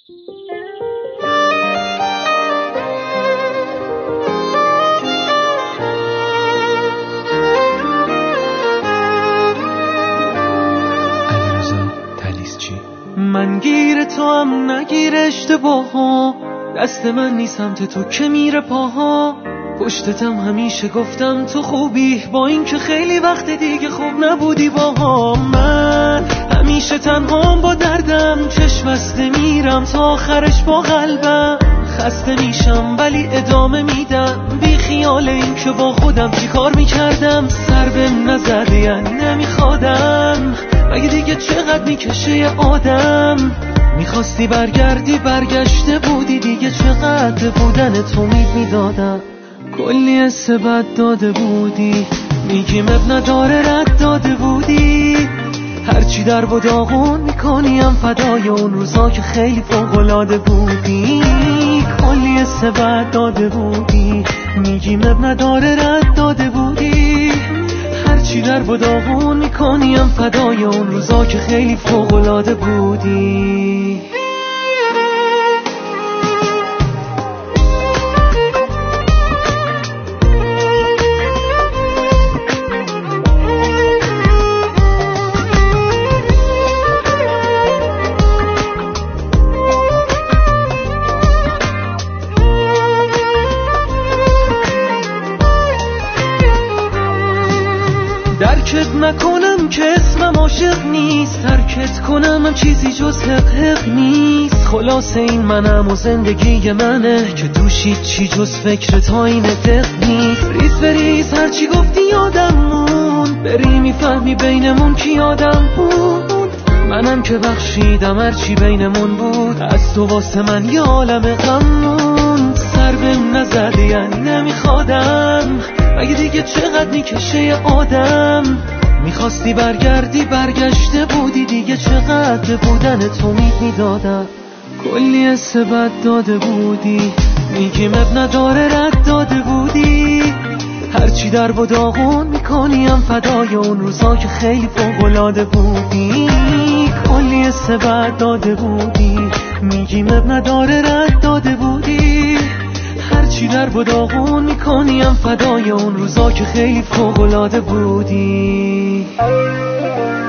من گیر تو هم نگیر اشتباها، دست من نیست سمت تو که میره پاها، پشتتم همیشه گفتم تو خوبی، با این که خیلی وقت دیگه خوب نبودی باها. من همیشه تنهام با دردم، چشم بسته میرم تا آخرش با قلبم، خسته میشم ولی ادامه میدم، بی خیال این که با خودم چی کار میکردم. سر بهم نزد یعنی نمیخوادم، مگه دیگه چقدر میکشه یه آدم. میخواستی برگردی برگشته بودی دیگه، چقدر بودن تو میدادم. کلی حس بد داده بودی، میگیم اب نداره رد داده بودی، هرچی در و داغون میکنیم فدای اون روزا که خیلی فوق‌العاده بودی. کلی حس بد داده بودی، میگیم اب نداره رد داده بودی، هرچی در و داغون میکنیم فدای اون روزا که خیلی فوق‌العاده بودی. درکت نکنم که اسمم عاشق نیست، ترکت کنم هم چیزی جز حق نیست. خلاصه این منم و زندگی منه که توش چی جز فکر تا این دق نیست. ریز بریز هرچی گفتی یادم موند، بری میفهمی بینمون کی آدم بود. منم که بخشیدم هرچی بینمون بود، از تو واسه من یه عالم غم موند. سر بهم نزد یعنی نمیخوادم، مگه دیگه چقدر میکشه یه آدم. میخواستی برگردی برگشته بودی دیگه، چقدر بودن تو میدادم. کلی حس بد داده بودی، میگیم اب نداره رد داده بودی، هرچی در و داغون میکنیم فدای اون روزا که خیلی فوق‌العاده بودی. کلی حس بد داده بودی، میگیم اب نداره رد داده بودی، هرچی در و داغون میکنیم فدای اون روزا که خیلی فوق‌العاده بودی.